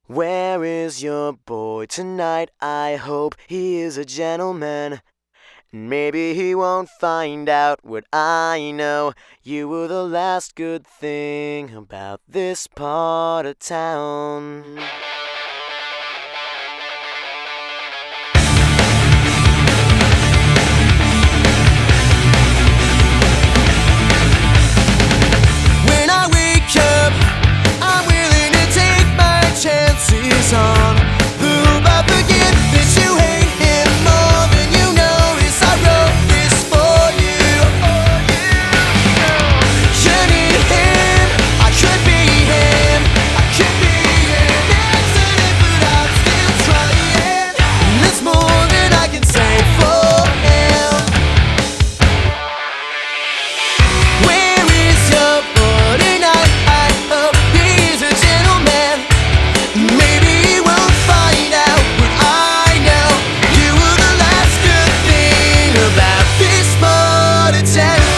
Where is your boy tonight? I hope he is a gentleman. Maybe he won't find out what I know. You were the last good thing about this part of town. When I wake up, I'm willing to take my chances on who I forget that you hate him more than you notice. I wrote this for you. You need him, I could be him, I could be an accident, but I'm still trying. And there's more than I can say for him. Where is your boy tonight? I hope he's a gentleman. Maybe he won't find out what I know. You were the last good thing about this part of town.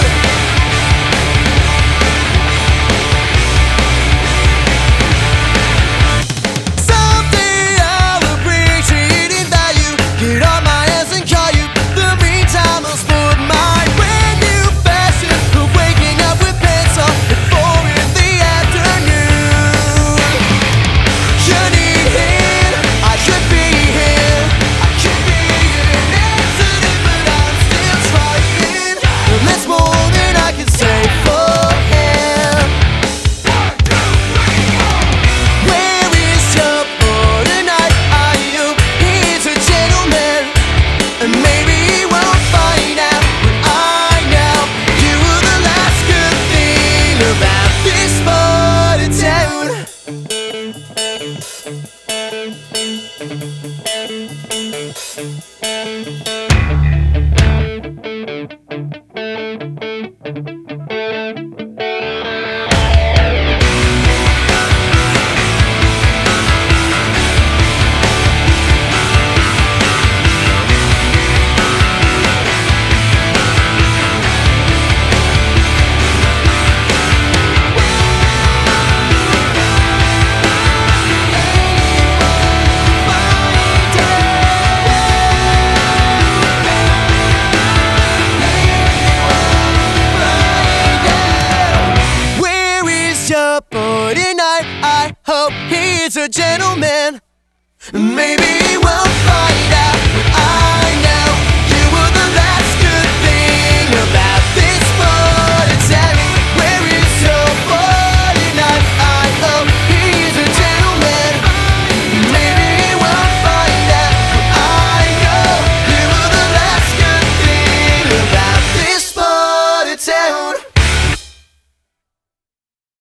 Someday I'll appreciate in value. Get on my ass and call you. The meantime I'll sport my brand new fashion of waking up with pants on at 4 in the afternoon. You need him, I could be him, I could be an accident, but I'm still trying. And that's more than I can say for him. Where is your boy tonight? I hope he's a gentleman. And maybe he won't find out what I know. You were the last good thing about this part of town. Where is your boy tonight? I hope he's a gentleman. Maybe he won't find out.